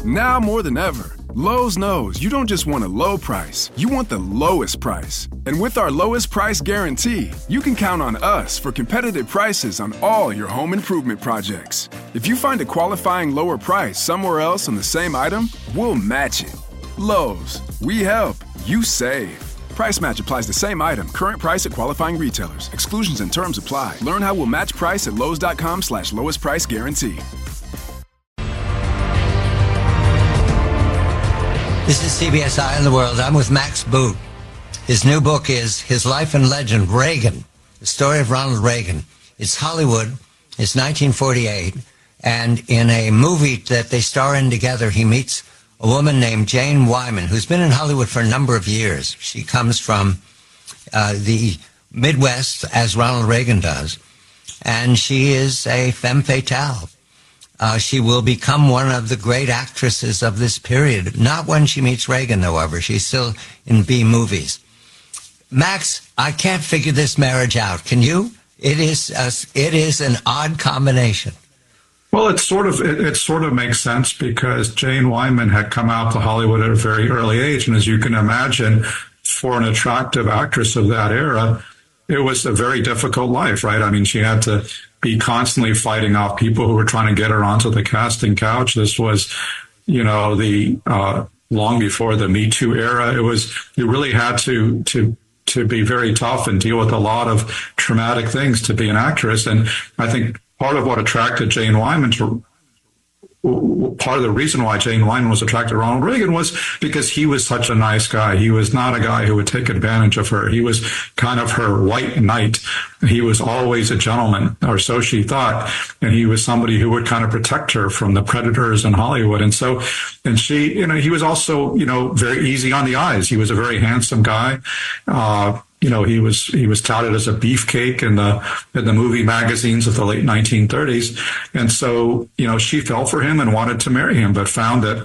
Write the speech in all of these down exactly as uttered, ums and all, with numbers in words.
Now more than ever, Lowe's knows you don't just want a low price, you want the lowest price. And with our lowest price guarantee, you can count on us for competitive prices on all your home improvement projects. If you find a qualifying lower price somewhere else on the same item, we'll match it. Lowe's, we help, you save. Price match applies to same item. Current price at qualifying retailers. Exclusions and terms apply. Learn how we'll match price at Lowe's.com slash lowest price guarantee. This is C B S Eye on the World. I'm with Max Boot. His new book is His Life and Legend, Reagan, the story of Ronald Reagan. It's Hollywood. It's nineteen forty-eight. And in a movie that they star in together, he meets a woman named Jane Wyman, who's been in Hollywood for a number of years. She comes from uh, the Midwest, as Ronald Reagan does. And she is a femme fatale. Uh, she will become one of the great actresses of this period. Not when she meets Reagan, however. She's still in B movies. Max, I can't figure this marriage out. Can you? It is a, it is an odd combination. Well, it sort of it, it sort of makes sense because Jane Wyman had come out to Hollywood at a very early age, and as you can imagine, for an attractive actress of that era, it was a very difficult life, right? I mean, she had to be constantly fighting off people who were trying to get her onto the casting couch. This was, you know, the uh, long before the Me Too era. It was you really had to to to be very tough and deal with a lot of traumatic things to be an actress. And I think part of what attracted Jane Wyman to part of the reason why Jane Wyman was attracted to Ronald Reagan was because he was such a nice guy. He was not a guy who would take advantage of her. He was kind of her white knight. He was always a gentleman, or so she thought. And he was somebody who would kind of protect her from the predators in Hollywood. And so, and she, you know, he was also, you know, very easy on the eyes. He was a very handsome guy. Uh, You know, he was he was touted as a beefcake in the in the movie magazines of the late nineteen thirties, and so you know she fell for him and wanted to marry him, but found that,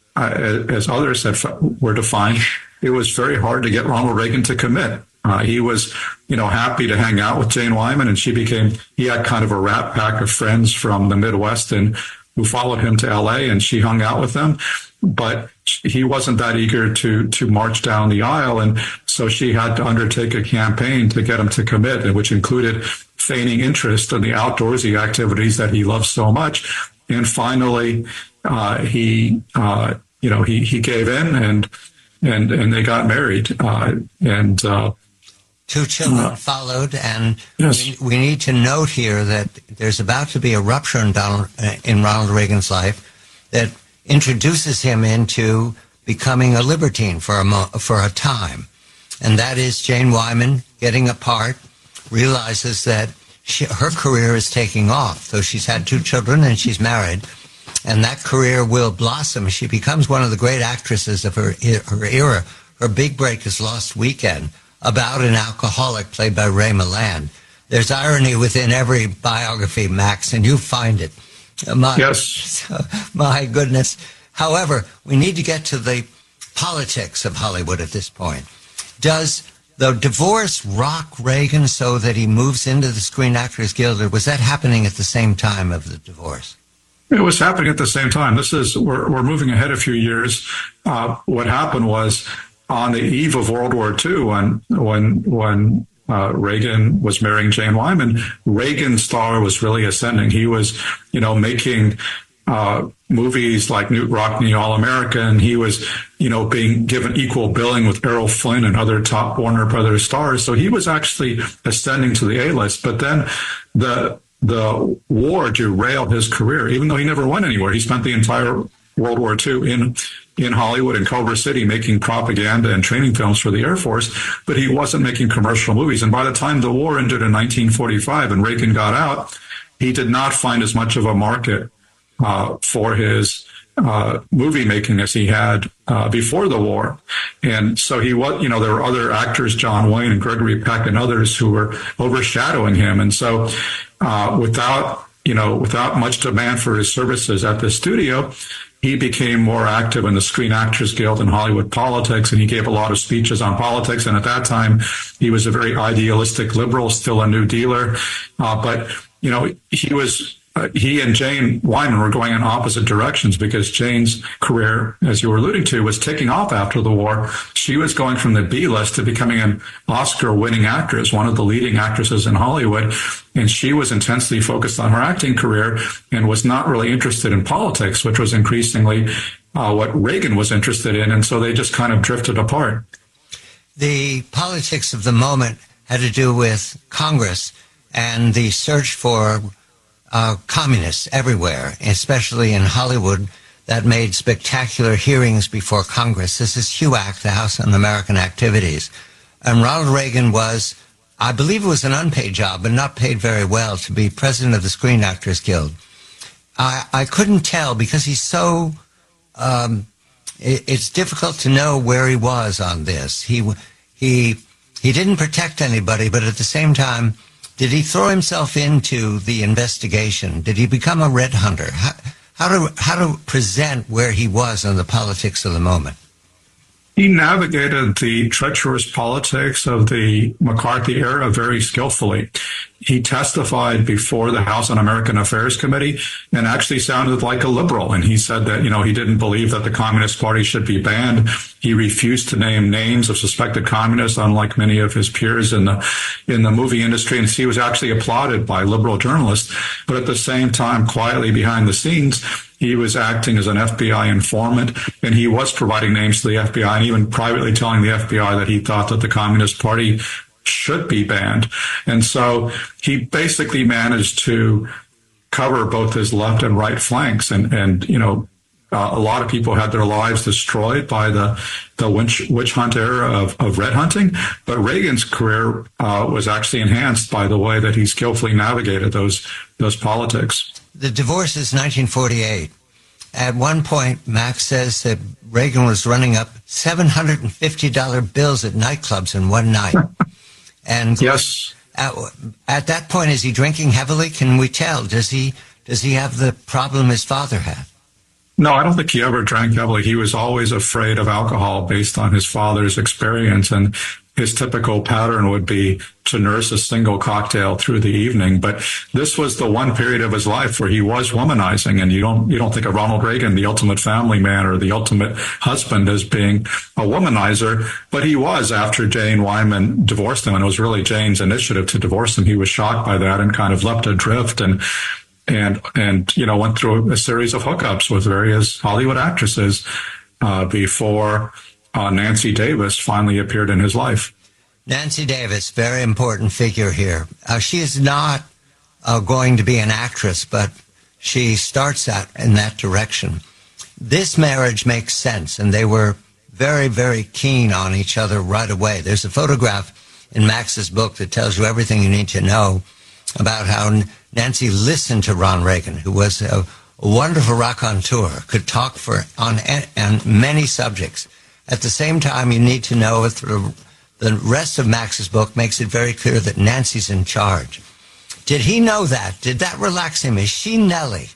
uh, as others had were defined, it was very hard to get Ronald Reagan to commit. Uh, he was, you know, happy to hang out with Jane Wyman, and she became. He had kind of a rat pack of friends from the Midwest and who followed him to L A, and she hung out with them. But he wasn't that eager to to march down the aisle, and so she had to undertake a campaign to get him to commit, which included feigning interest in the outdoorsy activities that he loved so much. And finally, uh, he uh, you know he he gave in, and and and they got married. Uh, and uh, two children uh, followed, and yes. we, we need to note here that there's about to be a rupture in Donald in Ronald Reagan's life that introduces him into becoming a libertine for a mo- for a time. And that is Jane Wyman getting apart, realizes that she, her career is taking off. So she's had two children and she's married, and that career will blossom. She becomes one of the great actresses of her, her era. Her big break is Lost Weekend, about an alcoholic played by Ray Milland. There's irony within every biography, Max, and you find it. My, yes. My goodness. However, we need to get to the politics of Hollywood at this point. Does the divorce rock Reagan so that he moves into the Screen Actors Guild, or was that happening at the same time of the divorce? It was happening at the same time. This is we're we're moving ahead a few years. Uh, what happened was on the eve of World War Two, when when when Uh, Reagan was marrying Jane Wyman, Reagan's star was really ascending. He was, you know, making uh, movies like Knute Rockne, All-American. He was, you know, being given equal billing with Errol Flynn and other top Warner Brothers stars. So he was actually ascending to the A-list. But then the the war derailed his career, even though he never went anywhere. He spent the entire World War Two in in Hollywood, in Culver City, making propaganda and training films for the Air Force, but he wasn't making commercial movies. And by the time the war ended in nineteen forty-five and Reagan got out, he did not find as much of a market uh, for his uh, movie making as he had uh, before the war. And so he was, you know, there were other actors, John Wayne and Gregory Peck and others, who were overshadowing him. And so uh, without, you know, without much demand for his services at the studio, he became more active in the Screen Actors Guild and Hollywood politics, and he gave a lot of speeches on politics. And at that time, he was a very idealistic liberal, still a New Dealer. Uh, but, you know, he was uh, he and Jane Wyman were going in opposite directions, because Jane's career, as you were alluding to, was taking off after the war. She was going from the B list to becoming an Oscar-winning actress, one of the leading actresses in Hollywood. And she was intensely focused on her acting career and was not really interested in politics, which was increasingly uh, what Reagan was interested in. And so they just kind of drifted apart. The politics of the moment had to do with Congress and the search for uh, communists everywhere, especially in Hollywood, that made spectacular hearings before Congress. This is HUAC, the House Un-American Activities. And Ronald Reagan was, I believe it was an unpaid job, but not paid very well, to be president of the Screen Actors Guild. I, I couldn't tell because he's so, um, it, it's difficult to know where he was on this. He, he, he didn't protect anybody, but at the same time, did he throw himself into the investigation? Did he become a red hunter? How, how to, how to present where he was on the politics of the moment? He navigated the treacherous politics of the McCarthy era very skillfully. He testified before the House Un-American Affairs Committee and actually sounded like a liberal. And he said that, you know, he didn't believe that the Communist Party should be banned. He refused to name names of suspected communists, unlike many of his peers in the in the movie industry. And he was actually applauded by liberal journalists. But at the same time, quietly behind the scenes, he was acting as an F B I informant, and he was providing names to the F B I and even privately telling the F B I that he thought that the Communist Party should be banned. And so he basically managed to cover both his left and right flanks. And, and you know, uh, a lot of people had their lives destroyed by the, the witch, witch hunt era of, of red hunting. But Reagan's career uh, was actually enhanced by the way that he skillfully navigated those, those politics. The divorce is nineteen forty-eight. At one point, Max says that Reagan was running up seven hundred fifty dollars bills at nightclubs in one night. And yes, at, at that point, is he drinking heavily? Can we tell? Does he does he have the problem his father had? No, I don't think he ever drank heavily. He was always afraid of alcohol based on his father's experience. And his typical pattern would be to nurse a single cocktail through the evening. But this was the one period of his life where he was womanizing. And you don't, you don't think of Ronald Reagan, the ultimate family man or the ultimate husband, as being a womanizer. But he was, after Jane Wyman divorced him. And it was really Jane's initiative to divorce him. He was shocked by that and kind of leapt adrift and, and, and, you know, went through a series of hookups with various Hollywood actresses, uh, before Uh, Nancy Davis finally appeared in his life. Nancy Davis, very important figure here. Uh, she is not uh, going to be an actress, but she starts out in that direction. This marriage makes sense, and they were very, very keen on each other right away. There's a photograph in Max's book that tells you everything you need to know about how Nancy listened to Ron Reagan, who was a, a wonderful raconteur, could talk for on, on many subjects. At the same time, you need to know that the rest of Max's book makes it very clear that Nancy's in charge. Did he know that? Did that relax him? Is she Nellie?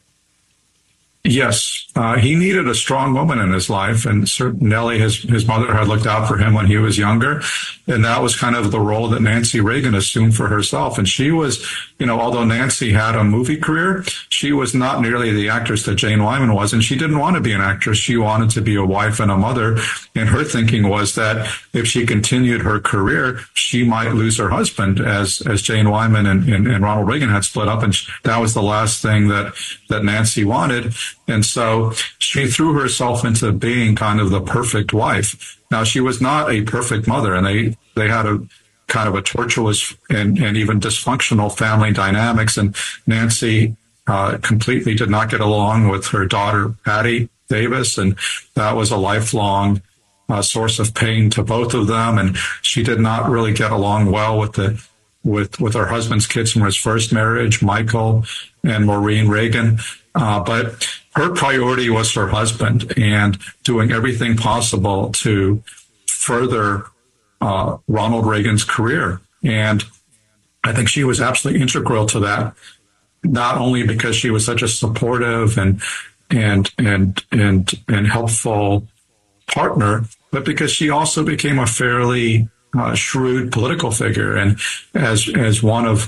Yes, uh, he needed a strong woman in his life, and certain Nellie, his his mother, had looked out for him when he was younger, and that was kind of the role that Nancy Reagan assumed for herself. And she was, you know, although Nancy had a movie career, she was not nearly the actress that Jane Wyman was, and she didn't want to be an actress. She wanted to be a wife and a mother, and her thinking was that if she continued her career, she might lose her husband, as as Jane Wyman and, and, and Ronald Reagan had split up, and that was the last thing that that Nancy wanted. And so she threw herself into being kind of the perfect wife. Now, she was not a perfect mother, and they, they had a kind of a tortuous and, and even dysfunctional family dynamics. And Nancy uh, completely did not get along with her daughter, Patty Davis, and that was a lifelong uh, source of pain to both of them. And she did not really get along well with the with with her husband's kids from his first marriage, Michael and Maureen Reagan. Uh, but her priority was her husband and doing everything possible to further uh, Ronald Reagan's career. And I think she was absolutely integral to that, not only because she was such a supportive and and and and and helpful partner, but because she also became a fairly uh, shrewd political figure. And as as one of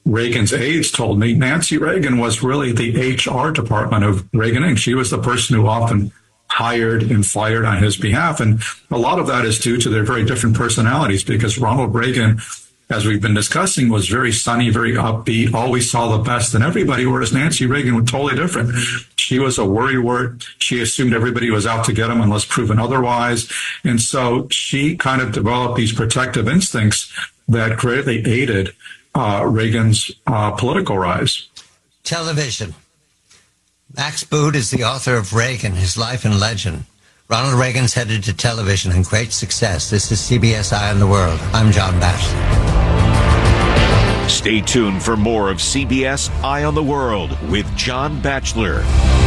Reagan's aides told me Nancy Reagan was really the H R department of Reagan Incorporated. She was the person who often hired and fired on his behalf. And a lot of that is due to their very different personalities, because Ronald Reagan, as we've been discussing, was very sunny, very upbeat, always saw the best in everybody, whereas Nancy Reagan was totally different. She was a worrywart. She assumed everybody was out to get him unless proven otherwise. And so she kind of developed these protective instincts that greatly aided uh, Reagan's uh, political rise. Television. Max Boot is the author of Reagan, His Life and Legend. Ronald Reagan's headed to television and great success. This is C B S Eye on the World. I'm John Batchelor. Stay tuned for more of C B S Eye on the World with John Batchelor.